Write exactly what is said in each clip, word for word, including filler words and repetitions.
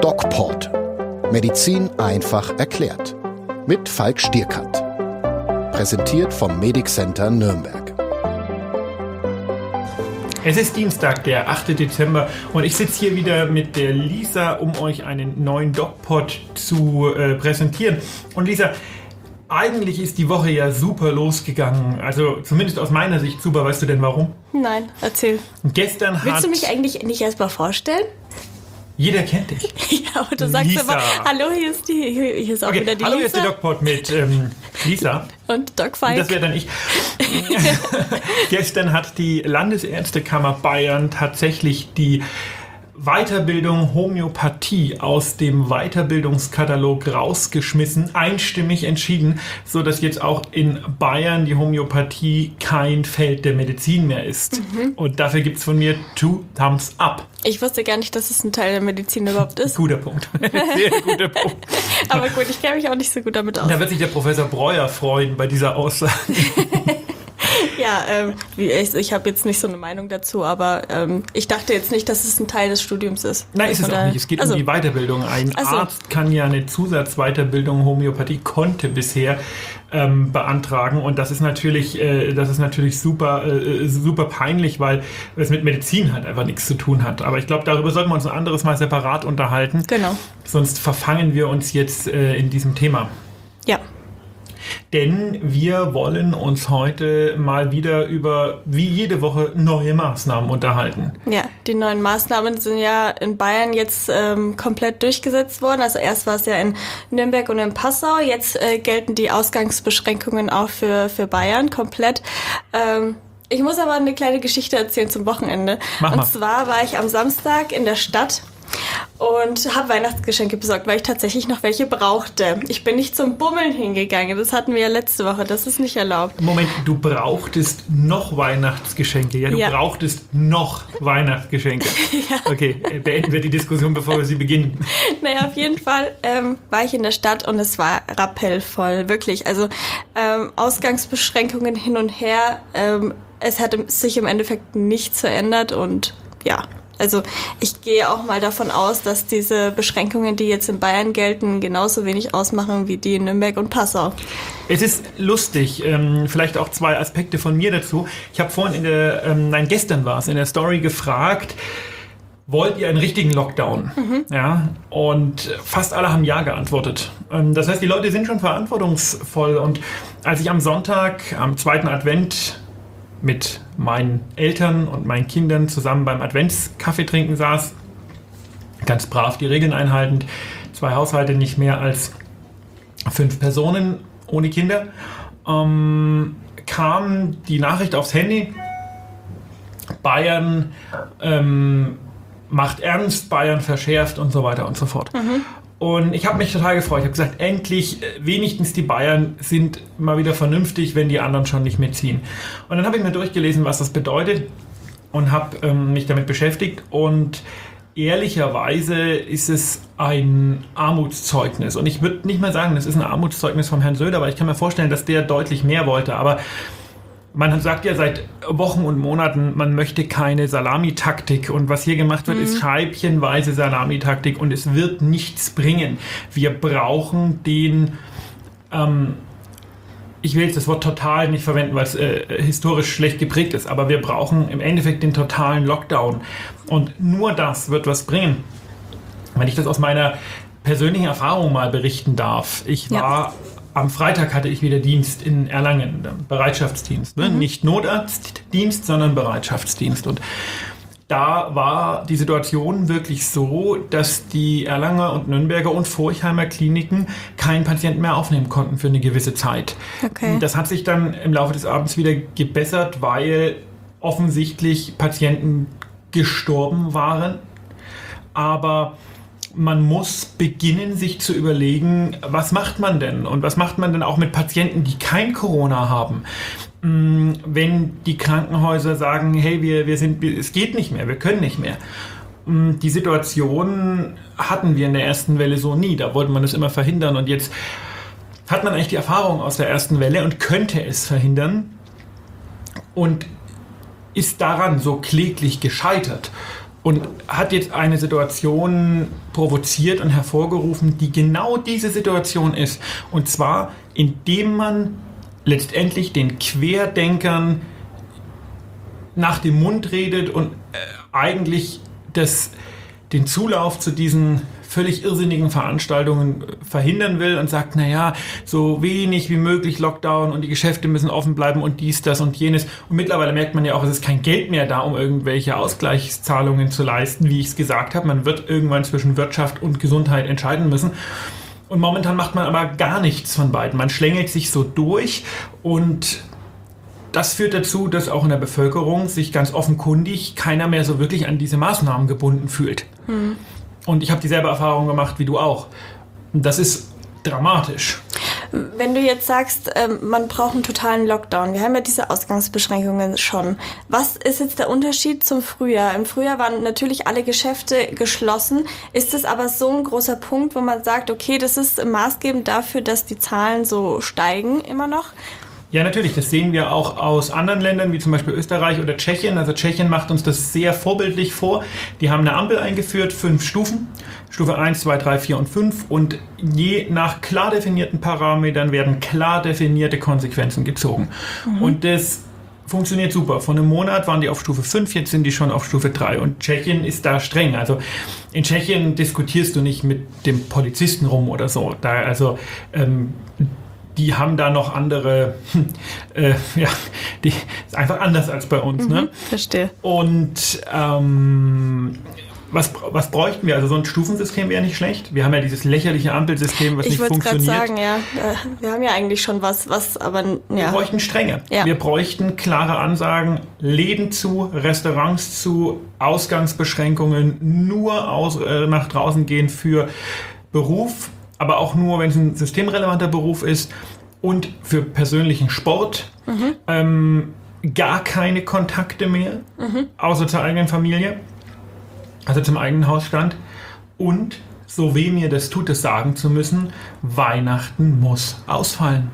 DocPort. Medizin einfach erklärt. Mit Falk Stierkant. Präsentiert vom Medic Center Nürnberg. Es ist Dienstag, der achte Dezember, und ich sitze hier wieder mit der Lisa, um euch einen neuen DocPod zu äh, präsentieren. Und Lisa, eigentlich ist die Woche ja super losgegangen. Also zumindest aus meiner Sicht super. Weißt du denn warum? Nein, erzähl. Gestern hat... Willst du mich eigentlich nicht erst mal vorstellen? Jeder kennt dich. Ja, aber du sagst Lisa. immer, hallo, hier ist, die, hier ist auch Okay, wieder die hallo, Lisa. hier ist der DocPod mit ähm, Lisa. Und Doc Falk. Das wäre dann ich. Gestern hat die Landesärztekammer Bayern tatsächlich die Weiterbildung Homöopathie aus dem Weiterbildungskatalog rausgeschmissen, einstimmig entschieden, sodass jetzt auch in Bayern die Homöopathie kein Feld der Medizin mehr ist. Mhm. Und dafür gibt es von mir two thumbs up. Ich wusste gar nicht, dass es ein Teil der Medizin überhaupt ist. Guter Punkt. Sehr guter Punkt. Aber gut, ich kenne mich auch nicht so gut damit aus. Da wird sich der Professor Breuer freuen bei dieser Aussage. Ja, ähm, ich, ich habe jetzt nicht so eine Meinung dazu, aber ähm, ich dachte jetzt nicht, dass es ein Teil des Studiums ist. Nein, ist es auch nicht. Es geht also um die Weiterbildung. Ein also. Arzt kann ja eine Zusatzweiterbildung Homöopathie, konnte bisher ähm, beantragen, und das ist natürlich, äh, das ist natürlich super, äh, super peinlich, weil es mit Medizin halt einfach nichts zu tun hat. Aber ich glaube, darüber sollten wir uns ein anderes Mal separat unterhalten. Genau. Sonst verfangen wir uns jetzt äh, in diesem Thema. Ja. Denn wir wollen uns heute mal wieder über, wie jede Woche, neue Maßnahmen unterhalten. Ja, die neuen Maßnahmen sind ja in Bayern jetzt ähm, komplett durchgesetzt worden. Also erst war es ja in Nürnberg und in Passau. Jetzt äh, gelten die Ausgangsbeschränkungen auch für, für Bayern komplett. Ähm, ich muss aber eine kleine Geschichte erzählen zum Wochenende. Mach mal. Und zwar war ich am Samstag in der Stadt und habe Weihnachtsgeschenke besorgt, weil ich tatsächlich noch welche brauchte. Ich bin nicht zum Bummeln hingegangen, das hatten wir ja letzte Woche, das ist nicht erlaubt. Moment, du brauchtest noch Weihnachtsgeschenke, ja? Du ja. brauchtest noch Weihnachtsgeschenke. Ja. Okay, beenden wir die Diskussion, bevor wir sie beginnen. Naja, auf jeden Fall ähm, war ich in der Stadt und es war rappellvoll, wirklich. Also ähm, Ausgangsbeschränkungen hin und her, ähm, es hat sich im Endeffekt nichts verändert und ja... Also ich gehe auch mal davon aus, dass diese Beschränkungen, die jetzt in Bayern gelten, genauso wenig ausmachen wie die in Nürnberg und Passau. Es ist lustig, ähm, vielleicht auch zwei Aspekte von mir dazu. Ich habe vorhin in der, ähm, nein, gestern war es, in der Story gefragt, wollt ihr einen richtigen Lockdown? Mhm. Ja, und fast alle haben ja geantwortet. Ähm, das heißt, die Leute sind schon verantwortungsvoll. Und als ich am Sonntag, am zweiten Advent, mit meinen Eltern und meinen Kindern zusammen beim Adventskaffee trinken saß, ganz brav die Regeln einhaltend, zwei Haushalte, nicht mehr als fünf Personen ohne Kinder, ähm, kam die Nachricht aufs Handy, Bayern ähm, macht ernst, Bayern verschärft und so weiter und so fort. Mhm. Und ich habe mich total gefreut. Ich habe gesagt, endlich, wenigstens die Bayern sind mal wieder vernünftig, wenn die anderen schon nicht mitziehen. Und dann habe ich mir durchgelesen, was das bedeutet, und habe ähm, mich damit beschäftigt. Und ehrlicherweise ist es ein Armutszeugnis. Und ich würde nicht mal sagen, das ist ein Armutszeugnis vom Herrn Söder, weil ich kann mir vorstellen, dass der deutlich mehr wollte. Aber man sagt ja seit Wochen und Monaten, man möchte keine Salamitaktik. Und was hier gemacht wird, mhm. ist scheibchenweise Salamitaktik, und es wird nichts bringen. Wir brauchen den, ähm, ich will jetzt das Wort total nicht verwenden, weil es äh, historisch schlecht geprägt ist, aber wir brauchen im Endeffekt den totalen Lockdown. Und nur das wird was bringen. Wenn ich das aus meiner persönlichen Erfahrung mal berichten darf. Ich war... Ja. Am Freitag hatte ich wieder Dienst in Erlangen, Bereitschaftsdienst. Ne? Mhm. Nicht Notarztdienst, sondern Bereitschaftsdienst. Und da war die Situation wirklich so, dass die Erlanger und Nürnberger und Forchheimer Kliniken keinen Patienten mehr aufnehmen konnten für eine gewisse Zeit. Okay. Das hat sich dann im Laufe des Abends wieder gebessert, weil offensichtlich Patienten gestorben waren. Aber man muss beginnen, sich zu überlegen, was macht man denn? Und was macht man denn auch mit Patienten, die kein Corona haben? Wenn die Krankenhäuser sagen, hey, wir, wir sind, es geht nicht mehr, wir können nicht mehr. Die Situation hatten wir in der ersten Welle so nie. Da wollte man das immer verhindern. Und jetzt hat man eigentlich die Erfahrung aus der ersten Welle und könnte es verhindern und ist daran so kläglich gescheitert. und hat jetzt eine Situation provoziert und hervorgerufen, die genau diese Situation ist. Und zwar, indem man letztendlich den Querdenkern nach dem Mund redet und äh, eigentlich das, den Zulauf zu diesen völlig irrsinnigen Veranstaltungen verhindern will und sagt, naja, so wenig wie möglich Lockdown und die Geschäfte müssen offen bleiben und dies, das und jenes. Und mittlerweile merkt man ja auch, es ist kein Geld mehr da, um irgendwelche Ausgleichszahlungen zu leisten, wie ich es gesagt habe. Man wird irgendwann zwischen Wirtschaft und Gesundheit entscheiden müssen. Und momentan macht man aber gar nichts von beiden. Man schlängelt sich so durch und das führt dazu, dass auch in der Bevölkerung sich ganz offenkundig keiner mehr so wirklich an diese Maßnahmen gebunden fühlt. Hm. Und ich habe dieselbe Erfahrung gemacht wie du auch. Das ist dramatisch. Wenn du jetzt sagst, man braucht einen totalen Lockdown, wir haben ja diese Ausgangsbeschränkungen schon. Was ist jetzt der Unterschied zum Frühjahr? Im Frühjahr waren natürlich alle Geschäfte geschlossen. Ist das aber so ein großer Punkt, wo man sagt, okay, das ist maßgebend dafür, dass die Zahlen so steigen immer noch? Ja, natürlich. Das sehen wir auch aus anderen Ländern, wie zum Beispiel Österreich oder Tschechien. Also Tschechien macht uns das sehr vorbildlich vor. Die haben eine Ampel eingeführt, fünf Stufen. Stufe eins, zwei, drei, vier und fünf. Und je nach klar definierten Parametern werden klar definierte Konsequenzen gezogen. Mhm. Und das funktioniert super. Vor einem Monat waren die auf Stufe fünf, jetzt sind die schon auf Stufe drei. Und Tschechien ist da streng. Also in Tschechien diskutierst du nicht mit dem Polizisten rum oder so. Da, also ähm, die haben da noch andere, äh, ja, die ist einfach anders als bei uns. Mhm, ne? Verstehe. Und ähm, was, was bräuchten wir? Also so ein Stufensystem wäre nicht schlecht. Wir haben ja dieses lächerliche Ampelsystem, was ich nicht funktioniert. Ich wollte gerade sagen, ja, wir haben ja eigentlich schon was, was aber, ja. Wir bräuchten Strenge. Ja. Wir bräuchten klare Ansagen, Läden zu, Restaurants zu, Ausgangsbeschränkungen, nur aus, äh, nach draußen gehen für Beruf, aber auch nur, wenn es ein systemrelevanter Beruf ist und für persönlichen Sport. Mhm. Ähm, gar keine Kontakte mehr, mhm. außer zur eigenen Familie, also zum eigenen Hausstand. Und, so weh mir das tut, es sagen zu müssen, Weihnachten muss ausfallen.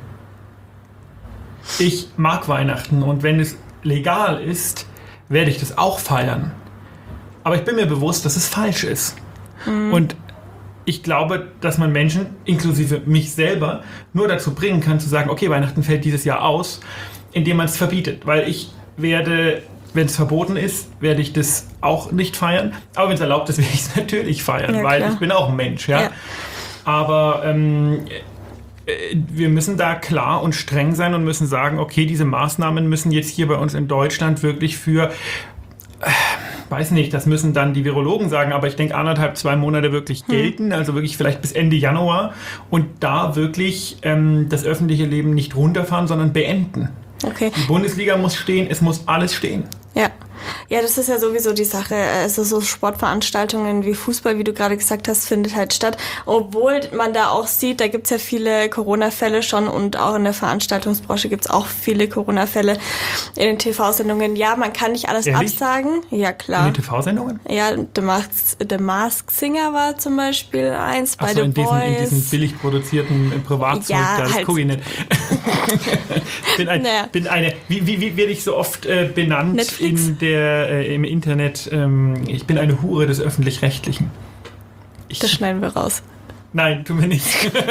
Ich mag Weihnachten und wenn es legal ist, werde ich das auch feiern. Aber ich bin mir bewusst, dass es falsch ist. Mhm. Und ich glaube, dass man Menschen, inklusive mich selber, nur dazu bringen kann, zu sagen, okay, Weihnachten fällt dieses Jahr aus, indem man es verbietet. Weil ich werde, wenn es verboten ist, werde ich das auch nicht feiern. Aber wenn es erlaubt ist, werde ich es natürlich feiern, ja, weil klar. Ich bin auch ein Mensch. Ja? Ja. Aber ähm, wir müssen da klar und streng sein und müssen sagen, okay, diese Maßnahmen müssen jetzt hier bei uns in Deutschland wirklich für... Äh, weiß nicht, das müssen dann die Virologen sagen, aber ich denke anderthalb, zwei Monate wirklich gelten, hm. also wirklich vielleicht bis Ende Januar und da wirklich ähm, das öffentliche Leben nicht runterfahren, sondern beenden. Okay. Die Bundesliga muss stehen, es muss alles stehen. Ja. Ja, das ist ja sowieso die Sache. Also so Sportveranstaltungen wie Fußball, wie du gerade gesagt hast, findet halt statt. Obwohl man da auch sieht, da gibt's ja viele Corona-Fälle schon und auch in der Veranstaltungsbranche gibt's auch viele Corona-Fälle in den T V-Sendungen. Ja, man kann nicht alles Ehrlich? absagen. Ja, klar. In den T V-Sendungen? Ja, The Masked, The Masked Singer war zum Beispiel eins bei Ach so, The in diesen, Voice. in diesen billig produzierten Privatzeug, ja, das halt. gucke ich nicht. bin, ein, naja. bin eine, wie, wie, wie werde ich so oft äh, benannt Netflix? in der äh, im Internet, ähm, ich bin eine Hure des Öffentlich-Rechtlichen. Ich, das schneiden wir raus. Nein, tun wir nicht.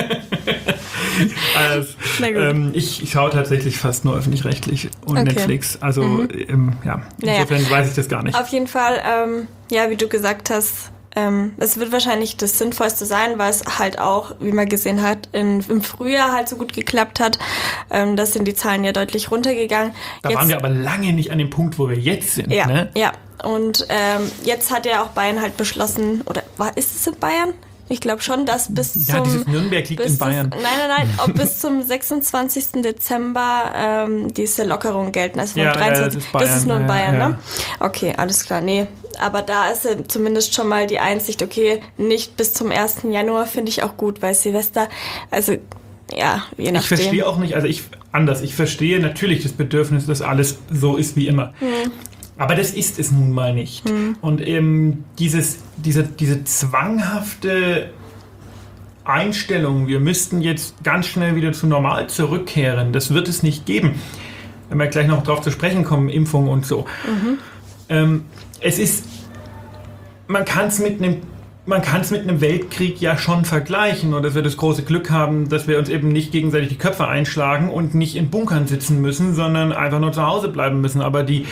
also, ähm, ich, ich schaue tatsächlich fast nur Öffentlich-Rechtlich und okay. Netflix. Also, mhm. ähm, ja, insofern naja. weiß ich das gar nicht. Auf jeden Fall, ähm, ja, wie du gesagt hast, ähm, es wird wahrscheinlich das Sinnvollste sein, weil es halt auch, wie man gesehen hat, in, im Frühjahr halt so gut geklappt hat. Ähm, da sind die Zahlen ja deutlich runtergegangen. Da jetzt, waren wir aber lange nicht an dem Punkt, wo wir jetzt sind. Ja, ne? ja. Und ähm, jetzt hat ja auch Bayern halt beschlossen, oder war, ist es in Bayern? Ich glaube schon, dass bis zum... Ja, dieses Nürnberg liegt in Bayern. Zum, nein, nein, nein, ob bis zum sechsundzwanzigsten Dezember ähm, diese Lockerung gelten. Also vom ja, dreiundzwanzigsten Ja, das, ist Bayern, das ist nur in Bayern, ja. ne? Okay, alles klar, nee. Aber da ist ja zumindest schon mal die Einsicht, okay, nicht bis zum ersten Januar, finde ich auch gut, weil Silvester, also ja, je nachdem. Ich verstehe auch nicht, also ich, anders, ich verstehe natürlich das Bedürfnis, dass alles so ist wie immer. Hm. Aber das ist es nun mal nicht. Hm. Und ähm, dieses, diese, diese zwanghafte Einstellung, wir müssten jetzt ganz schnell wieder zu normal zurückkehren, das wird es nicht geben. Wenn wir gleich noch drauf zu sprechen kommen, Impfung und so. Mhm. Ähm, es ist man kann es mit einem Man kann es mit einem Weltkrieg ja schon vergleichen, oder dass wir das große Glück haben, dass wir uns eben nicht gegenseitig die Köpfe einschlagen und nicht in Bunkern sitzen müssen, sondern einfach nur zu Hause bleiben müssen. Aber die,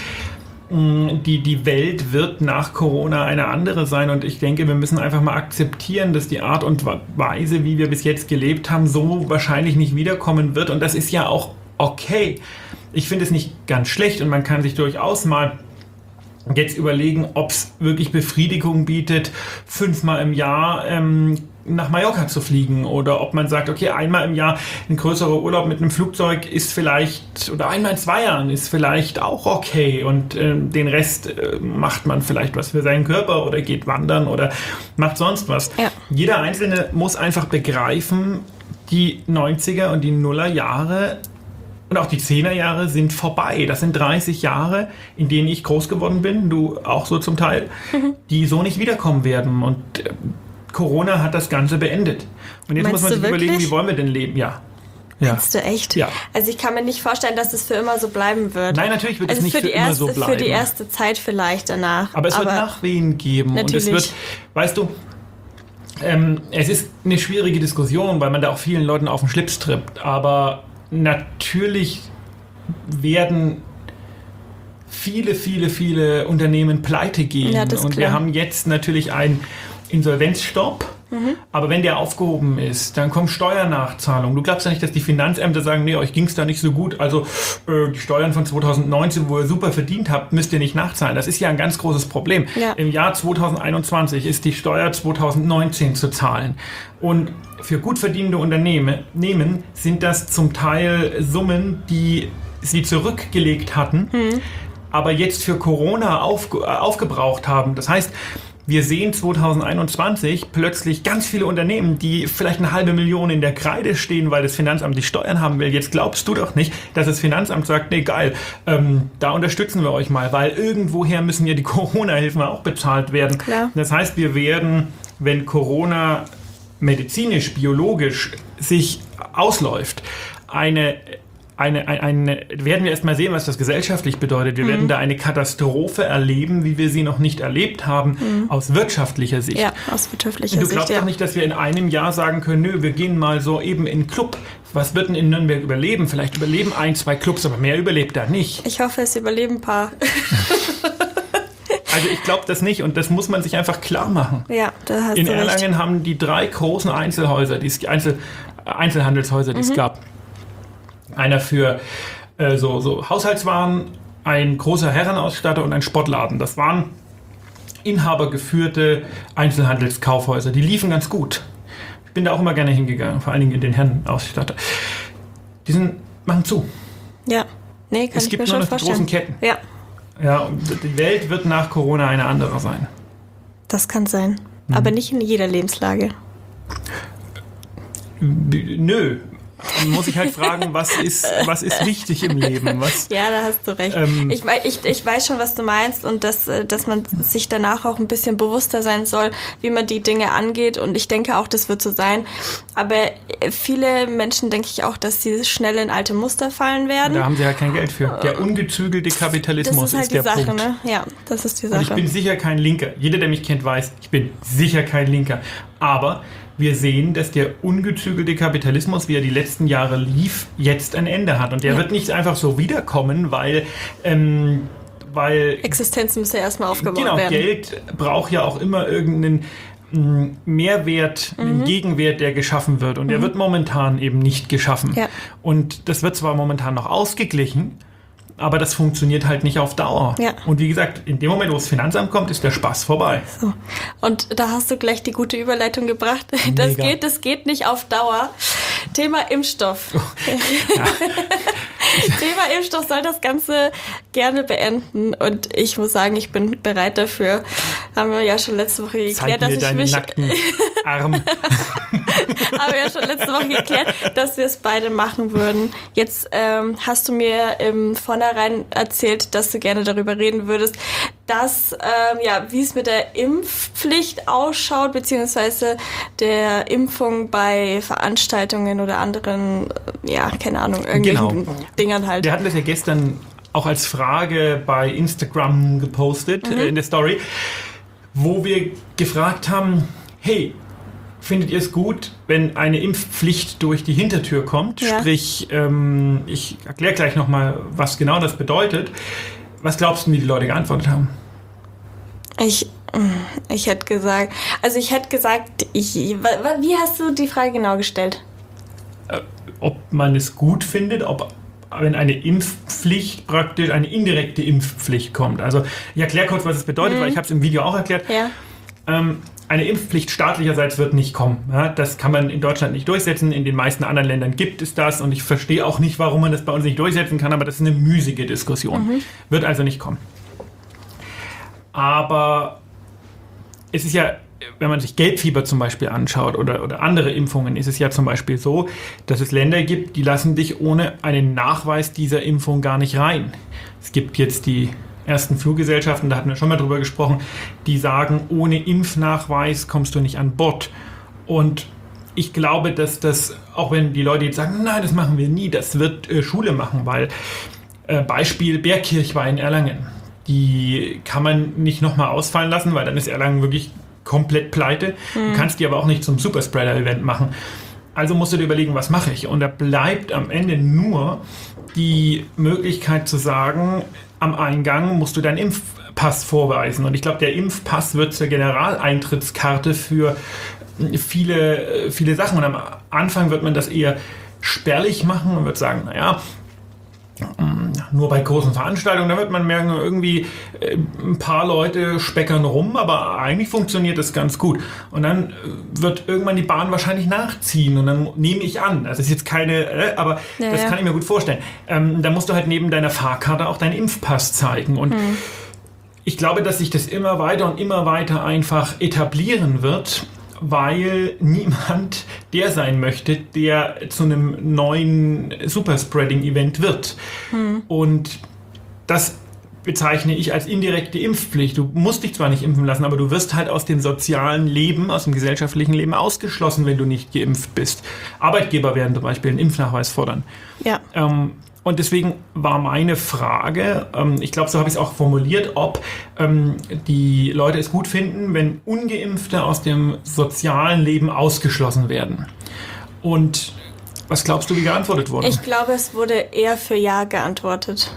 die, die Welt wird nach Corona eine andere sein, und ich denke, wir müssen einfach mal akzeptieren, dass die Art und Weise, wie wir bis jetzt gelebt haben, so wahrscheinlich nicht wiederkommen wird, und das ist ja auch okay. Ich finde es nicht ganz schlecht, und man kann sich durchaus mal jetzt überlegen, ob es wirklich Befriedigung bietet, fünfmal im Jahr ähm, nach Mallorca zu fliegen, oder ob man sagt, okay, einmal im Jahr ein größerer Urlaub mit einem Flugzeug ist vielleicht, oder einmal in zwei Jahren ist vielleicht auch okay, und äh, den Rest äh, macht man vielleicht was für seinen Körper oder geht wandern oder macht sonst was. Ja. Jeder Einzelne muss einfach begreifen, die neunziger und die Nuller Jahre und auch die Zehnerjahre sind vorbei. Das sind dreißig Jahre, in denen ich groß geworden bin, du auch so zum Teil, mhm. die so nicht wiederkommen werden. Und äh, Corona hat das Ganze beendet. Und jetzt Meinst muss man sich überlegen, wie wollen wir denn leben? Ja. Ja. Meinst du echt? Ja. Also ich kann mir nicht vorstellen, dass es für immer so bleiben wird. Nein, natürlich wird also es nicht für, für immer erste, so bleiben. Für die erste Zeit vielleicht danach. Aber es Aber wird Nachwehen geben. Natürlich. Und es wird, weißt du, ähm, es ist eine schwierige Diskussion, weil man da auch vielen Leuten auf den Schlips trippt. Aber natürlich werden viele, viele, viele Unternehmen pleite gehen. Ja, das ist und klar. wir haben jetzt natürlich einen Insolvenzstopp. Mhm. Aber wenn der aufgehoben ist, dann kommt Steuernachzahlung. Du glaubst ja nicht, dass die Finanzämter sagen, nee, euch ging es da nicht so gut. Also äh, die Steuern von zwanzig neunzehn, wo ihr super verdient habt, müsst ihr nicht nachzahlen. Das ist ja ein ganz großes Problem. Ja. Im Jahr zwanzig einundzwanzig ist die Steuer zwanzig neunzehn zu zahlen. Und für gut verdienende Unternehmen sind das zum Teil Summen, die sie zurückgelegt hatten, mhm. aber jetzt für Corona aufge- aufgebraucht haben. Das heißt, wir sehen zwanzig einundzwanzig plötzlich ganz viele Unternehmen, die vielleicht eine halbe Million in der Kreide stehen, weil das Finanzamt die Steuern haben will. Jetzt glaubst du doch nicht, dass das Finanzamt sagt, nee, geil, ähm, da unterstützen wir euch mal, weil irgendwoher müssen ja die Corona-Hilfen auch bezahlt werden. Klar. Das heißt, wir werden, wenn Corona medizinisch, biologisch sich ausläuft, eine Eine, eine, eine, werden wir erst mal sehen, was das gesellschaftlich bedeutet. Wir mhm. werden da eine Katastrophe erleben, wie wir sie noch nicht erlebt haben, mhm. aus wirtschaftlicher Sicht. Ja, aus wirtschaftlicher Sicht. Du glaubst Sicht, doch ja. nicht, dass wir in einem Jahr sagen können, nö, wir gehen mal so eben in den Club. Was wird denn in Nürnberg überleben? Vielleicht überleben ein, zwei Clubs, aber mehr überlebt da nicht. Ich hoffe, es überleben ein paar. Also ich glaube das nicht, und das muss man sich einfach klar machen. Ja, da hast in du Erlangen recht. haben die drei großen Einzelhäuser, die es, Einzel, Einzelhandelshäuser, die mhm. es gab. Einer für äh, so, so Haushaltswaren, ein großer Herrenausstatter und ein Sportladen. Das waren inhabergeführte Einzelhandelskaufhäuser. Die liefen ganz gut. Ich bin da auch immer gerne hingegangen, vor allen Dingen in den Herrenausstatter. Die sind, machen zu. Ja, nee, kann es ich gibt mir nur schon noch vorstellen. die großen Ketten. Ja. Ja, und die Welt wird nach Corona eine andere sein. Das kann sein, mhm. aber nicht in jeder Lebenslage. B- nö. Dann muss ich halt fragen, was ist, was ist wichtig im Leben? Was, ja, da hast du recht. Ähm, ich, ich, ich weiß schon, was du meinst, und dass, dass man sich danach auch ein bisschen bewusster sein soll, wie man die Dinge angeht, und ich denke auch, das wird so sein. Aber viele Menschen denke ich auch, dass sie schnell in alte Muster fallen werden. Da haben sie ja kein Geld für. Der ungezügelte Kapitalismus das ist, halt ist der die Sache, Punkt. Ne? Ja, das ist die Sache. Und ich bin sicher kein Linker. Jeder, der mich kennt, weiß, ich bin sicher kein Linker. Aber wir sehen, dass der ungezügelte Kapitalismus, wie er die letzten Jahre lief, jetzt ein Ende hat. Und der ja. wird nicht einfach so wiederkommen, weil... Ähm, weil Existenz muss ja erstmal aufgebaut genau, werden. Genau, Geld braucht ja auch immer irgendeinen mh, Mehrwert, mhm. einen Gegenwert, der geschaffen wird. Und mhm. der wird momentan eben nicht geschaffen. Ja. Und das wird zwar momentan noch ausgeglichen, aber das funktioniert halt nicht auf Dauer. Ja. Und wie gesagt, in dem Moment, wo das Finanzamt kommt, ist der Spaß vorbei. So. Und da hast du gleich die gute Überleitung gebracht. Das geht, das geht nicht auf Dauer. Thema Impfstoff. Oh. Ja. Thema Impfstoff soll das Ganze gerne beenden. Und ich muss sagen, ich bin bereit dafür. Haben wir ja schon letzte Woche geklärt, dass ich mich... nackten Arm. Haben wir ja schon letzte Woche geklärt, dass wir es beide machen würden. Jetzt ähm, hast du mir im Vornherein erzählt, dass du gerne darüber reden würdest, dass, ähm, ja, wie es mit der Impfpflicht ausschaut, beziehungsweise der Impfung bei Veranstaltungen oder anderen, ja, keine Ahnung, irgendwelchen genau. Dingern halt. Wir hatten das ja gestern auch als Frage bei Instagram gepostet, mhm. äh, in der Story. wo wir gefragt haben, hey, findet ihr es gut, wenn eine Impfpflicht durch die Hintertür kommt? Ja. Sprich, ähm, ich erkläre gleich nochmal, was genau das bedeutet. Was glaubst du, wie die Leute geantwortet haben? Ich, ich hätte gesagt, also ich hätte gesagt, ich, wie hast du die Frage genau gestellt? Äh, ob man es gut findet, ob wenn eine Impfpflicht praktisch, eine indirekte Impfpflicht kommt. Also ich erkläre kurz, was es bedeutet, mhm. weil ich habe es im Video auch erklärt. Ja. Ähm, eine Impfpflicht staatlicherseits wird nicht kommen. Ja, das kann man in Deutschland nicht durchsetzen. In den meisten anderen Ländern gibt es das. Und ich verstehe auch nicht, warum man das bei uns nicht durchsetzen kann. Aber das ist eine müßige Diskussion. Mhm. Wird also nicht kommen. Aber es ist ja, wenn man sich Gelbfieber zum Beispiel anschaut oder, oder andere Impfungen, ist es ja zum Beispiel so, dass es Länder gibt, die lassen dich ohne einen Nachweis dieser Impfung gar nicht rein. Es gibt jetzt die ersten Fluggesellschaften, da hatten wir schon mal drüber gesprochen, die sagen, ohne Impfnachweis kommst du nicht an Bord. Und ich glaube, dass das, auch wenn die Leute jetzt sagen, nein, das machen wir nie, das wird äh, Schule machen, weil äh, Beispiel Bergkirchweih in Erlangen, die kann man nicht nochmal ausfallen lassen, weil dann ist Erlangen wirklich komplett pleite. Mhm. Du kannst die aber auch nicht zum Superspreader-Event machen. Also musst du dir überlegen, was mache ich? Und da bleibt am Ende nur die Möglichkeit zu sagen, am Eingang musst du deinen Impfpass vorweisen. Und ich glaube, der Impfpass wird zur Generaleintrittskarte für viele, viele Sachen. Und am Anfang wird man das eher spärlich machen und wird sagen, naja, nur bei großen Veranstaltungen, da wird man merken, irgendwie ein paar Leute speckern rum, aber eigentlich funktioniert das ganz gut. Und dann wird irgendwann die Bahn wahrscheinlich nachziehen und dann nehme ich an, das ist jetzt keine, äh, aber ja, das kann ich mir gut vorstellen. Ähm, da musst du halt neben deiner Fahrkarte auch deinen Impfpass zeigen. Und hm. ich glaube, dass sich das immer weiter und immer weiter einfach etablieren wird, weil niemand der sein möchte, der zu einem neuen Superspreading-Event wird. Hm. Und das bezeichne ich als indirekte Impfpflicht. Du musst dich zwar nicht impfen lassen, aber du wirst halt aus dem sozialen Leben, aus dem gesellschaftlichen Leben ausgeschlossen, wenn du nicht geimpft bist. Arbeitgeber werden zum Beispiel einen Impfnachweis fordern. Ja. Ähm, Und deswegen war meine Frage, ähm, ich glaube, so habe ich es auch formuliert, ob ähm, die Leute es gut finden, wenn Ungeimpfte aus dem sozialen Leben ausgeschlossen werden. Und was glaubst du, wie geantwortet wurde? Ich glaube, es wurde eher für Ja geantwortet.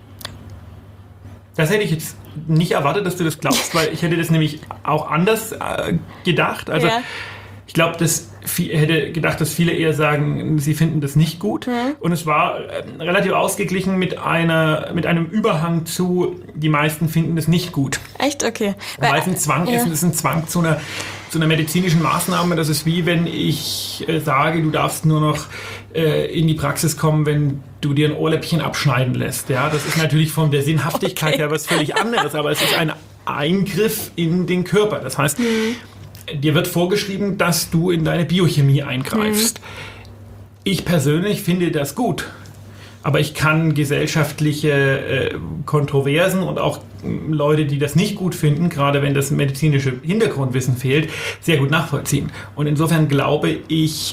Das hätte ich jetzt nicht erwartet, dass du das glaubst, weil ich hätte das nämlich auch anders äh, gedacht. Also ja. Ich glaube, dass ich hätte gedacht, dass viele eher sagen, sie finden das nicht gut. Mhm. Und es war äh, relativ ausgeglichen mit einer mit einem Überhang zu, die meisten finden das nicht gut. Echt? Okay. Weil es ein Zwang ja. ist, es ist ein Zwang zu einer, zu einer medizinischen Maßnahme. Das ist wie, wenn ich äh, sage, du darfst nur noch äh, in die Praxis kommen, wenn du dir ein Ohrläppchen abschneiden lässt. Ja, das ist natürlich von der Sinnhaftigkeit okay. her was völlig anderes, aber es ist ein Eingriff in den Körper. Das heißt, mhm. dir wird vorgeschrieben, dass du in deine Biochemie eingreifst. Mhm. Ich persönlich finde das gut. Aber ich kann gesellschaftliche äh, Kontroversen und auch äh, Leute, die das nicht gut finden, gerade wenn das medizinische Hintergrundwissen fehlt, sehr gut nachvollziehen. Und insofern glaube ich,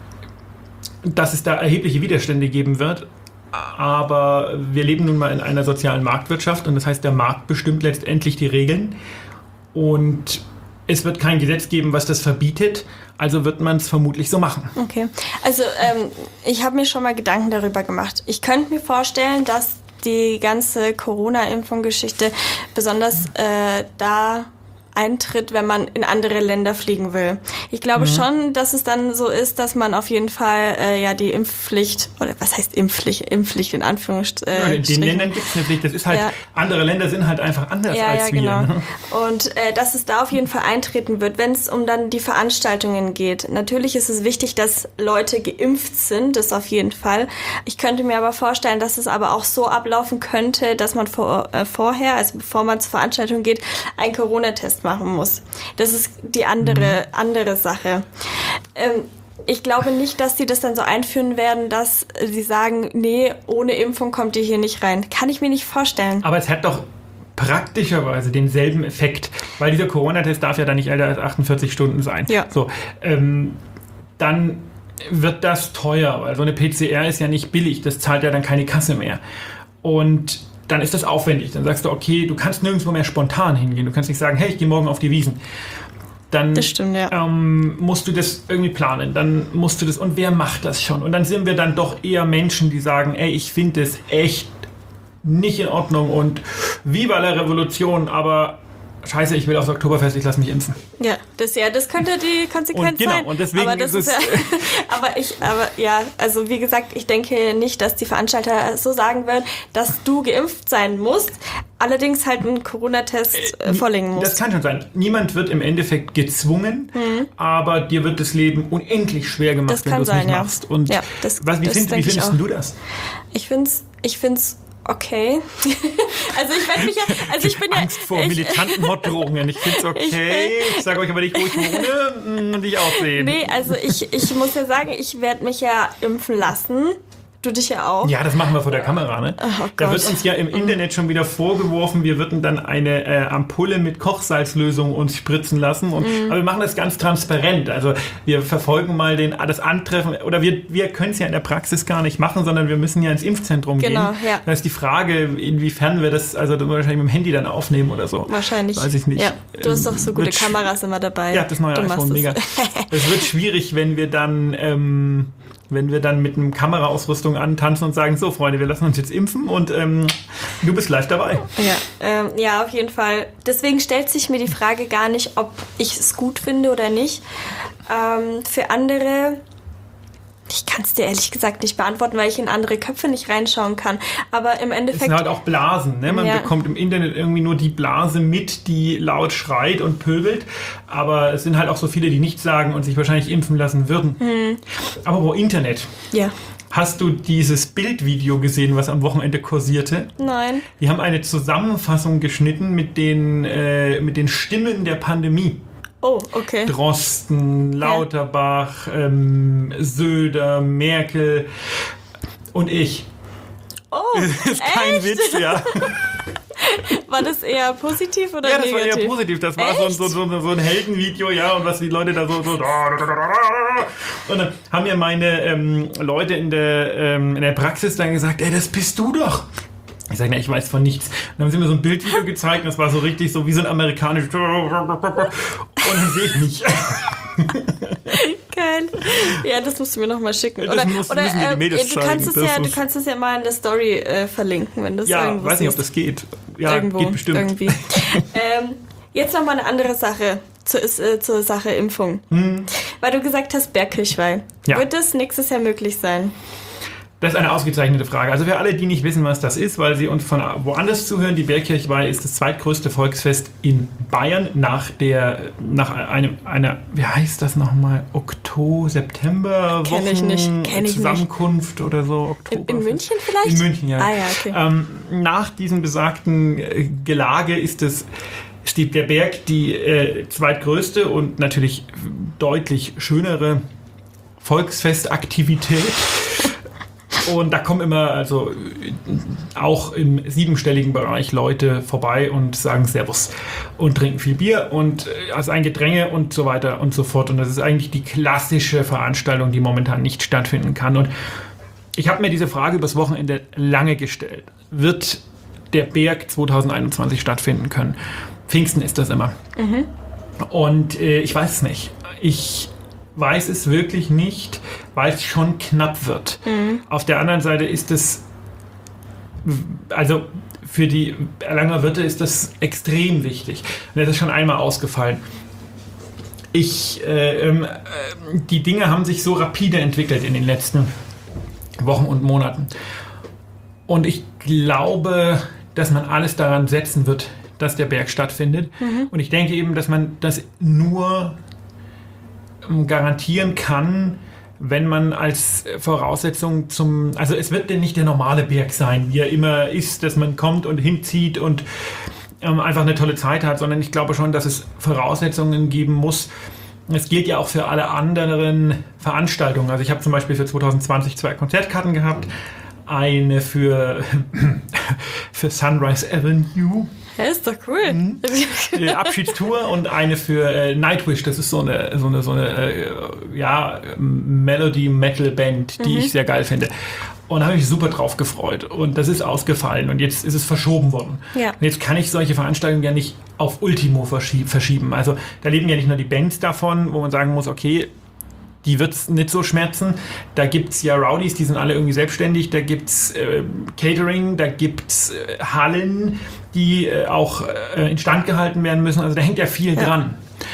dass es da erhebliche Widerstände geben wird. Aber wir leben nun mal in einer sozialen Marktwirtschaft und das heißt, der Markt bestimmt letztendlich die Regeln. Und es wird kein Gesetz geben, was das verbietet, also wird man es vermutlich so machen. Okay, also ähm, ich habe mir schon mal Gedanken darüber gemacht. Ich könnte mir vorstellen, dass die ganze Corona-Impfung-Geschichte besonders äh, da eintritt, wenn man in andere Länder fliegen will. Ich glaube mhm. schon, dass es dann so ist, dass man auf jeden Fall äh, ja die Impfpflicht, oder was heißt Impfpflicht, Impfpflicht in Anführungsstrichen. Ja, in den Ländern gibt es eine Pflicht, das ist halt, ja. andere Länder sind halt einfach anders ja, als ja, wir. Genau. Ne? Und äh, dass es da auf jeden Fall eintreten wird, wenn es um dann die Veranstaltungen geht. Natürlich ist es wichtig, dass Leute geimpft sind, das auf jeden Fall. Ich könnte mir aber vorstellen, dass es aber auch so ablaufen könnte, dass man vor, äh, vorher, also bevor man zur Veranstaltung geht, einen Corona-Test machen muss. Das ist die andere, mhm. andere Sache. Ähm, ich glaube nicht, dass die das dann so einführen werden, dass sie sagen, nee, ohne Impfung kommt ihr hier nicht rein. Kann ich mir nicht vorstellen. Aber es hat doch praktischerweise denselben Effekt, weil dieser Corona-Test darf ja dann nicht älter als achtundvierzig Stunden sein. Ja. So, ähm, dann wird das teuer, weil so eine P C R ist ja nicht billig, das zahlt ja dann keine Kasse mehr. Und dann ist das aufwendig. Dann sagst du, okay, du kannst nirgendwo mehr spontan hingehen. Du kannst nicht sagen, hey, ich gehe morgen auf die Wiesn. Dann Das stimmt, ja. ähm, musst du das irgendwie planen. Dann musst du das, und wer macht das schon? Und dann sind wir dann doch eher Menschen, die sagen, ey, ich finde das echt nicht in Ordnung und viva la Revolution, aber scheiße, ich will aufs Oktoberfest, ich lasse mich impfen. Ja, das ja, das könnte die Konsequenz Und genau, sein. und deswegen aber das ist ist es- ja, aber ich, aber ja, also wie gesagt, ich denke nicht, dass die Veranstalter so sagen würden, dass du geimpft sein musst, allerdings halt einen Corona-Test äh, vorlegen musst. Das kann schon sein. Niemand wird im Endeffekt gezwungen, aber dir wird das Leben unendlich schwer gemacht, Das wenn kann du es sein, nicht ja. machst. Und Ja, das- was, wie, das find, wie denke ich findest auch. du das? Ich find's, ich find's okay. Also ich werde mich ja, also ich bin ja, Angst vor ich, militanten Morddrohungen. Ich finde es okay. Ich sage euch aber nicht, wo ich wohne und ich aussehen. nee, also ich, ich muss ja sagen, ich werde mich ja impfen lassen. Du dich ja auch. Ja, das machen wir vor der Kamera, ne? Oh Da Gott. wird uns ja im Internet schon wieder vorgeworfen, wir würden dann eine äh, Ampulle mit Kochsalzlösung uns spritzen lassen. Und, Mhm. Aber wir machen das ganz transparent. Also wir verfolgen mal den, das Antreffen, oder wir, wir können es ja in der Praxis gar nicht machen, sondern wir müssen ja ins Impfzentrum Genau, gehen. ja. Da ist die Frage, inwiefern wir das, also wahrscheinlich mit dem Handy dann aufnehmen oder so. Wahrscheinlich. Weiß ich nicht. Ja, du hast doch so gute Wird sch- Kameras immer dabei. Ja, das neue du machst iPhone, es. mega. Es wird schwierig, wenn wir dann, ähm, wenn wir dann mit einem Kameraausrüstung antanzen und sagen, so Freunde, wir lassen uns jetzt impfen und ähm, du bist live dabei. Ja, ähm, ja, auf jeden Fall. Deswegen stellt sich mir die Frage gar nicht, ob ich es gut finde oder nicht. Ähm, für andere, ich kann es dir ehrlich gesagt nicht beantworten, weil ich in andere Köpfe nicht reinschauen kann. Aber im Es Endeffekt, sind halt auch Blasen. Ne? Man Ja. bekommt im Internet irgendwie nur die Blase mit, die laut schreit und pöbelt. Aber es sind halt auch so viele, die nichts sagen und sich wahrscheinlich impfen lassen würden. Hm. Aber wo Internet? ja, Hast du dieses Bildvideo gesehen, was am Wochenende kursierte? nein. Die haben eine Zusammenfassung geschnitten mit den, äh, mit den Stimmen der Pandemie. Oh, okay. Drosten, Lauterbach, ähm, Söder, Merkel und ich. Oh, Das ist kein echt? Witz, ja. War das eher positiv oder Ja, das war negativ? eher positiv. Das war so ein, so, so, so ein Heldenvideo, ja, und was die Leute da so... so und dann haben mir meine ähm, Leute in der, ähm, in der Praxis dann gesagt, ey, das bist du doch. Ich sage, ne, ich weiß von nichts. Dann haben sie mir so ein Bildvideo gezeigt und das war so richtig so wie so ein amerikanisches... Und dann sehe ich mich. Geil. Ja, das musst du mir nochmal schicken. Das Oder, muss- oder müssen wir die äh, Mädels du, kannst zeigen. es Das ja, du muss- kannst es ja mal in der Story äh, verlinken, wenn das Ja, irgendwo weiß nicht, ob siehst. das geht. Ja, Irgendwo, geht bestimmt. irgendwie. ähm, jetzt nochmal eine andere Sache zur, äh, zur Sache Impfung. Weil du gesagt hast, Bergkirchweih. Ja. Wird das nächstes Jahr möglich sein? Das ist eine ausgezeichnete Frage. Also für alle, die nicht wissen, was das ist, weil sie uns von woanders zuhören, die Bergkirchweih ist das zweitgrößte Volksfest in Bayern nach der, nach einem, einer, wie heißt das nochmal, Oktober, September, Kenn ich nicht, kenn ich Zusammenkunft oder so, In, Oktober. in München vielleicht? In München, ja. Ah ja, okay. Ähm, nach diesem besagten äh, Gelage ist es ist die, der Berg die äh, zweitgrößte und natürlich deutlich schönere Volksfestaktivität. Und da kommen immer, also auch im siebenstelligen Bereich Leute vorbei und sagen Servus und trinken viel Bier und äh, also ein Gedränge und so weiter und so fort. Und das ist eigentlich die klassische Veranstaltung, die momentan nicht stattfinden kann. Und ich habe mir diese Frage übers Wochenende lange gestellt. Wird der Berg zwanzig einundzwanzig stattfinden können? Pfingsten ist das immer. Und äh, ich weiß es nicht. Ich weiß es wirklich nicht, weil es schon knapp wird. Auf der anderen Seite ist es, also für die Erlanger Wirte ist das extrem wichtig. Und das ist schon einmal ausgefallen. Ich, äh, ähm, äh, die Dinge haben sich so rapide entwickelt in den letzten Wochen und Monaten. Und ich glaube, dass man alles daran setzen wird, dass der Berg stattfindet. Und ich denke eben, dass man das nur garantieren kann, wenn man als Voraussetzung zum, also es wird denn nicht der normale Berg sein, wie er immer ist, dass man kommt und hinzieht und ähm, einfach eine tolle Zeit hat, sondern ich glaube schon, dass es Voraussetzungen geben muss. Es gilt ja auch für alle anderen Veranstaltungen. Also ich habe zum Beispiel für zwanzig zwanzig zwei Konzertkarten gehabt, eine für, für Sunrise Avenue, Ja, ist doch cool. äh, Abschiedstour und eine für äh, Nightwish. Das ist so eine, so eine, so eine äh, ja, Melody-Metal-Band, die ich sehr geil finde. Und da habe ich mich super drauf gefreut. Und das ist ausgefallen und jetzt ist es verschoben worden. Ja. Und jetzt kann ich solche Veranstaltungen ja nicht auf Ultimo verschieben. Also da leben ja nicht nur die Bands davon, wo man sagen muss, okay, die wird es nicht so schmerzen. Da gibt es ja Rowdies, die sind alle irgendwie selbstständig. Da gibt es äh, Catering, da gibt es äh, Hallen, die äh, auch äh, instand gehalten werden müssen. Also da hängt ja viel ja. dran.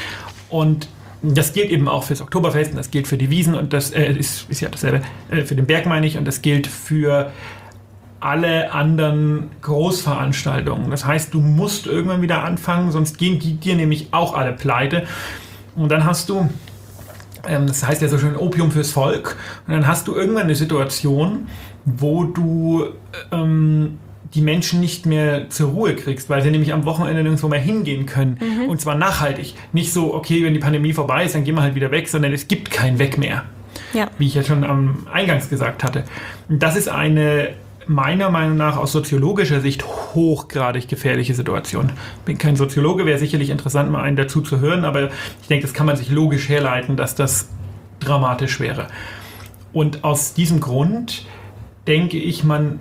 Und das gilt eben auch fürs Oktoberfest und das gilt für die Wiesn und das äh, ist, ist ja dasselbe, äh, für den Berg meine ich, und das gilt für alle anderen Großveranstaltungen. Das heißt, du musst irgendwann wieder anfangen, sonst gehen die dir nämlich auch alle pleite. Und dann hast du, ähm, das heißt ja so schön Opium fürs Volk, und dann hast du irgendwann eine Situation, wo du ähm, die Menschen nicht mehr zur Ruhe kriegst, weil sie nämlich am Wochenende nirgendwo mehr hingehen können. Mhm. Und zwar nachhaltig. Nicht so, okay, wenn die Pandemie vorbei ist, dann gehen wir halt wieder weg, sondern es gibt kein Weg mehr. Ja. Wie ich ja schon am Eingangs gesagt hatte. Und das ist eine, meiner Meinung nach, aus soziologischer Sicht hochgradig gefährliche Situation. Ich bin kein Soziologe, wäre sicherlich interessant, mal einen dazu zu hören, aber ich denke, das kann man sich logisch herleiten, dass das dramatisch wäre. Und aus diesem Grund denke ich, man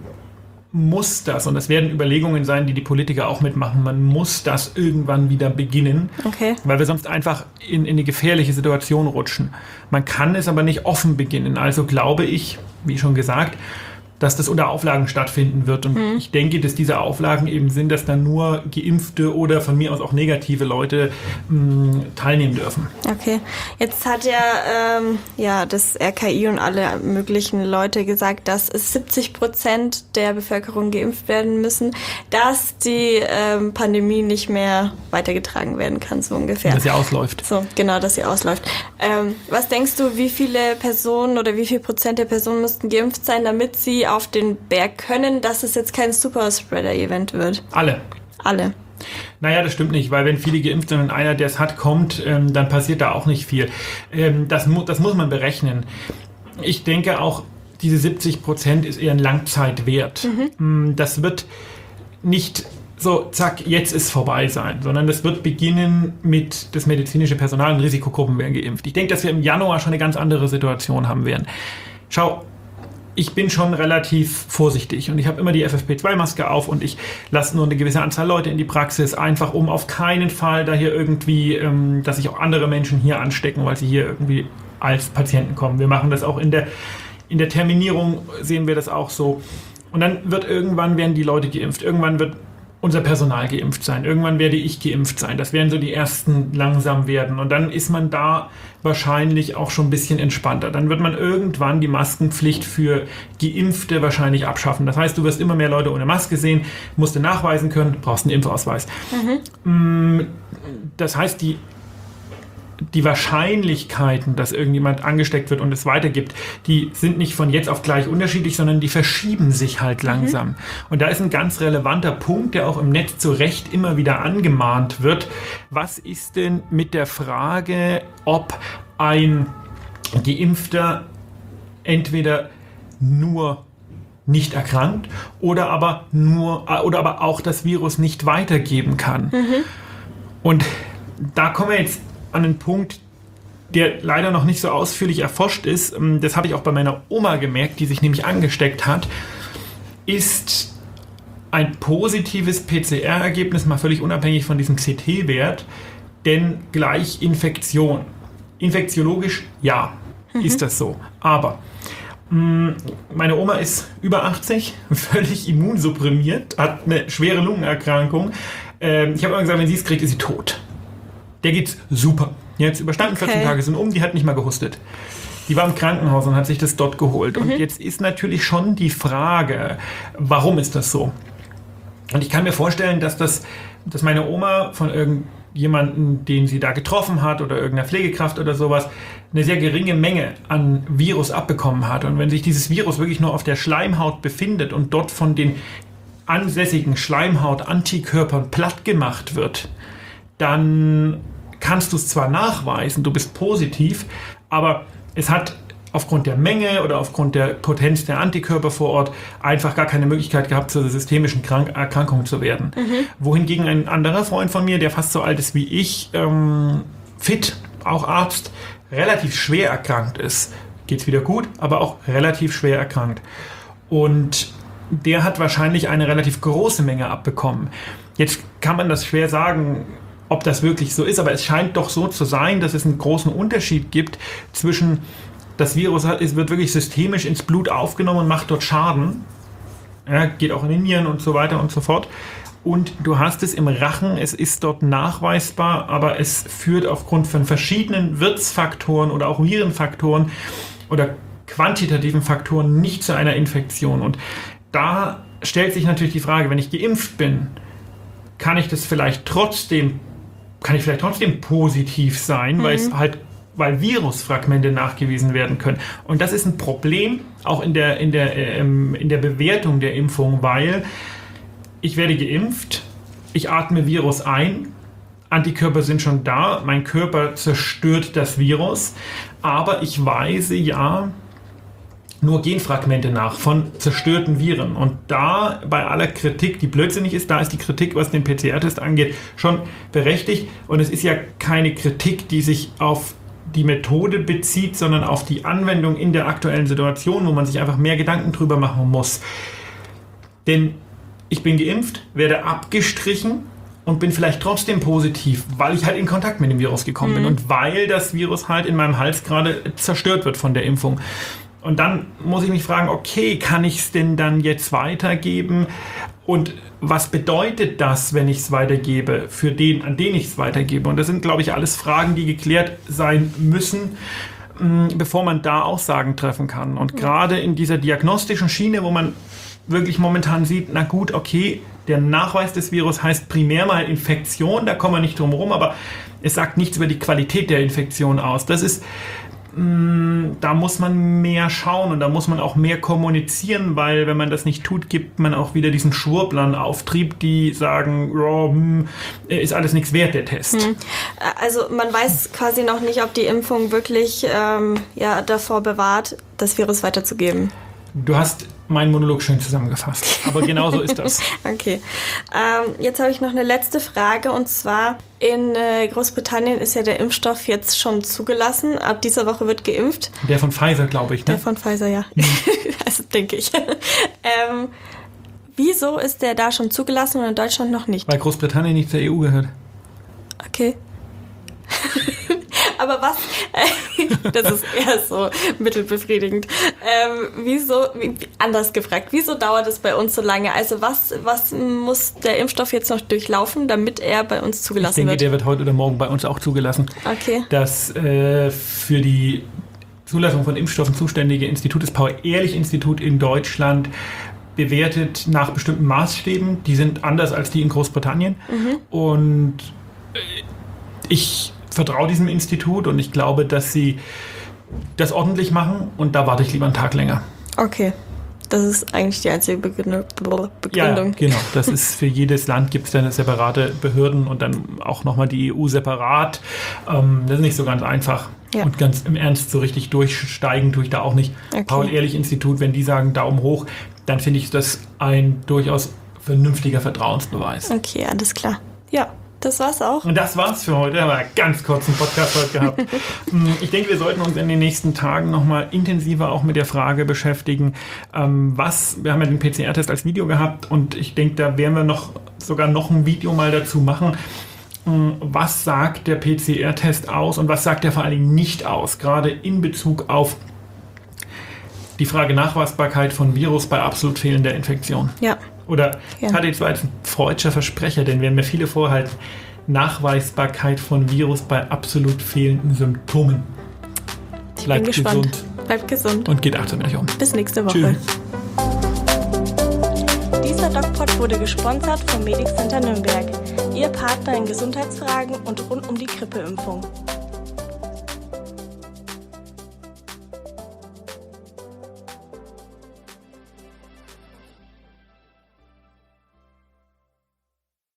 muss das, und das werden Überlegungen sein, die die Politiker auch mitmachen, man muss das irgendwann wieder beginnen, okay. weil wir sonst einfach in, in eine gefährliche Situation rutschen. Man kann es aber nicht offen beginnen. Also glaube ich, wie schon gesagt, dass das unter Auflagen stattfinden wird. Und mhm. ich denke, dass diese Auflagen eben sind, dass dann nur Geimpfte oder von mir aus auch negative Leute mh, teilnehmen dürfen. Okay. Jetzt hat ja, ähm, ja das R K I und alle möglichen Leute gesagt, dass es siebzig Prozent der Bevölkerung geimpft werden müssen, dass die ähm, Pandemie nicht mehr weitergetragen werden kann, so ungefähr. Dass sie ausläuft. So, genau, dass sie ausläuft. Ähm, was denkst du, wie viele Personen oder wie viel Prozent der Personen müssten geimpft sein, damit sie auf den Berg können, dass es jetzt kein Superspreader-Event wird? Alle. Alle. Naja, das stimmt nicht, weil wenn viele geimpft sind und einer, der es hat, kommt, ähm, dann passiert da auch nicht viel. Ähm, das, mu- das muss man berechnen. Ich denke auch, diese siebzig Prozent ist eher ein Langzeitwert. Mhm. Das wird nicht so, zack, jetzt ist vorbei sein, sondern das wird beginnen mit das medizinische Personal und Risikogruppen werden geimpft. Ich denke, dass wir im Januar schon eine ganz andere Situation haben werden. Schau, ich bin schon relativ vorsichtig und ich habe immer die F F P zwei Maske auf und ich lasse nur eine gewisse Anzahl Leute in die Praxis, einfach um auf keinen Fall da hier irgendwie, ähm, dass sich auch andere Menschen hier anstecken, weil sie hier irgendwie als Patienten kommen. Wir machen das auch in der, in der Terminierung, sehen wir das auch so. Und dann wird irgendwann, werden die Leute geimpft, irgendwann wird unser Personal geimpft sein. Irgendwann werde ich geimpft sein. Das werden so die ersten langsam werden. Und dann ist man da wahrscheinlich auch schon ein bisschen entspannter. Dann wird man irgendwann die Maskenpflicht für Geimpfte wahrscheinlich abschaffen. Das heißt, du wirst immer mehr Leute ohne Maske sehen, musst du nachweisen können, brauchst einen Impfausweis. Mhm. Das heißt, die Die Wahrscheinlichkeiten, dass irgendjemand angesteckt wird und es weitergibt, die sind nicht von jetzt auf gleich unterschiedlich, sondern die verschieben sich halt langsam. Mhm. Und da ist ein ganz relevanter Punkt, der auch im Netz zu Recht immer wieder angemahnt wird. Was ist denn mit der Frage, ob ein Geimpfter entweder nur nicht erkrankt oder aber nur oder aber auch das Virus nicht weitergeben kann? Mhm. Und da kommen wir jetzt an einen Punkt, der leider noch nicht so ausführlich erforscht ist, das habe ich auch bei meiner Oma gemerkt, die sich nämlich angesteckt hat, ist ein positives P C R-Ergebnis, mal völlig unabhängig von diesem C T-Wert, denn gleich Infektion. Infektiologisch, ja, mhm. ist das so. Aber mh, meine Oma ist über achtzig, völlig immunsupprimiert, hat eine schwere Lungenerkrankung. Ähm, ich habe immer gesagt, wenn sie es kriegt, ist sie tot. Der geht's super. Jetzt überstanden okay. vierzehn Tage sind um, die hat nicht mal gehustet. Die war im Krankenhaus und hat sich das dort geholt. Mhm. Und jetzt ist natürlich schon die Frage, warum ist das so? Und ich kann mir vorstellen, dass das, dass meine Oma von irgendjemandem, den sie da getroffen hat oder irgendeiner Pflegekraft oder sowas, eine sehr geringe Menge an Virus abbekommen hat. Und wenn sich dieses Virus wirklich nur auf der Schleimhaut befindet und dort von den ansässigen Schleimhaut-Antikörpern platt gemacht wird, dann kannst du es zwar nachweisen, du bist positiv, aber es hat aufgrund der Menge oder aufgrund der Potenz der Antikörper vor Ort einfach gar keine Möglichkeit gehabt, zur systemischen Krank- Erkrankung zu werden. Mhm. Wohingegen ein anderer Freund von mir, der fast so alt ist wie ich, ähm, fit, auch Arzt, relativ schwer erkrankt ist. Geht's wieder gut, aber auch relativ schwer erkrankt. Und der hat wahrscheinlich eine relativ große Menge abbekommen. Jetzt kann man das schwer sagen, ob das wirklich so ist, aber es scheint doch so zu sein, dass es einen großen Unterschied gibt zwischen, das Virus hat, es wird wirklich systemisch ins Blut aufgenommen und macht dort Schaden. Ja, geht auch in den Nieren und so weiter und so fort. Und du hast es im Rachen, es ist dort nachweisbar, aber es führt aufgrund von verschiedenen Wirtsfaktoren oder auch Virenfaktoren oder quantitativen Faktoren nicht zu einer Infektion. Und da stellt sich natürlich die Frage, wenn ich geimpft bin, kann ich das vielleicht trotzdem, kann ich vielleicht trotzdem positiv sein, mhm. weil es halt, weil Virusfragmente nachgewiesen werden können. Und das ist ein Problem auch in der, in der, ähm, in der Bewertung der Impfung, weil ich werde geimpft, ich atme Virus ein, Antikörper sind schon da, mein Körper zerstört das Virus, aber ich weise ja nur Genfragmente nach von zerstörten Viren. Und da bei aller Kritik, die blödsinnig ist, da ist die Kritik, was den P C R-Test angeht, schon berechtigt. Und es ist ja keine Kritik, die sich auf die Methode bezieht, sondern auf die Anwendung in der aktuellen Situation, wo man sich einfach mehr Gedanken drüber machen muss. Denn ich bin geimpft, werde abgestrichen und bin vielleicht trotzdem positiv, weil ich halt in Kontakt mit dem Virus gekommen mhm. bin und weil das Virus halt in meinem Hals gerade zerstört wird von der Impfung. Und dann muss ich mich fragen, okay, kann ich es denn dann jetzt weitergeben? Und was bedeutet das, wenn ich es weitergebe, für den, an den ich es weitergebe? Und das sind, glaube ich, alles Fragen, die geklärt sein müssen, bevor man da Aussagen treffen kann. Und gerade in dieser diagnostischen Schiene, wo man wirklich momentan sieht, na gut, okay, der Nachweis des Virus heißt primär mal Infektion, da kommen wir nicht drum herum, aber es sagt nichts über die Qualität der Infektion aus. Das ist, mh, da muss man mehr schauen und da muss man auch mehr kommunizieren, weil wenn man das nicht tut, gibt man auch wieder diesen Schwurblern Auftrieb, die sagen, oh, hm, ist alles nichts wert, der Test. Hm. Also man weiß quasi noch nicht, ob die Impfung wirklich ähm, ja, davor bewahrt, das Virus weiterzugeben. Du hast meinen Monolog schön zusammengefasst, aber genau so ist das. Okay. Ähm, jetzt habe ich noch eine letzte Frage und zwar in äh, Großbritannien ist ja der Impfstoff jetzt schon zugelassen. Ab dieser Woche wird geimpft. Der von Pfizer, glaube ich, ne? Der von Pfizer, ja. Mhm. Also denke ich. ähm, wieso ist der da schon zugelassen und in Deutschland noch nicht? Weil Großbritannien nicht zur E U gehört. Okay. Aber was, äh, das ist eher so mittelbefriedigend, ähm, wieso, wie, anders gefragt, wieso dauert es bei uns so lange? Also was, was muss der Impfstoff jetzt noch durchlaufen, damit er bei uns zugelassen wird? Ich denke, wird? der wird heute oder morgen bei uns auch zugelassen. Okay. Das äh, für die Zulassung von Impfstoffen zuständige Institut, das Paul-Ehrlich-Institut in Deutschland, bewertet nach bestimmten Maßstäben. Die sind anders als die in Großbritannien. Mhm. Und äh, ich vertraue diesem Institut und ich glaube, dass sie das ordentlich machen und da warte ich lieber einen Tag länger. Okay, das ist eigentlich die einzige Begründung. Ja, genau. Das ist für jedes Land gibt es dann separate Behörden und dann auch nochmal die E U separat. Ähm, das ist nicht so ganz einfach. Ja. Und ganz im Ernst so richtig durchsteigen tue ich da auch nicht. Okay. Paul-Ehrlich-Institut, wenn die sagen Daumen hoch, dann finde ich das ein durchaus vernünftiger Vertrauensbeweis. Okay, alles klar. Ja. Das war's auch. Und das war's für heute. Aber ganz kurzen Podcast heute gehabt. Ich denke, wir sollten uns in den nächsten Tagen nochmal intensiver auch mit der Frage beschäftigen, was, wir haben ja den P C R-Test als Video gehabt und ich denke, da werden wir noch sogar noch ein Video mal dazu machen. Was sagt der P C R-Test aus und was sagt er vor allen Dingen nicht aus? Gerade in Bezug auf die Frage Nachweisbarkeit von Virus bei absolut fehlender Infektion. Ja. Oder ja. Hatte ich zwar als ein freudscher Versprecher, denn wenn mir viele vorhalten, Nachweisbarkeit von Virus bei absolut fehlenden Symptomen. Ich Bleibt bin gespannt. gesund. Bleibt gesund. Und geht achtsam mit euch um. Bis nächste Woche. Tschüss. Dieser DocPod wurde gesponsert vom Medic Center Nürnberg. Ihr Partner in Gesundheitsfragen und rund um die Grippeimpfung.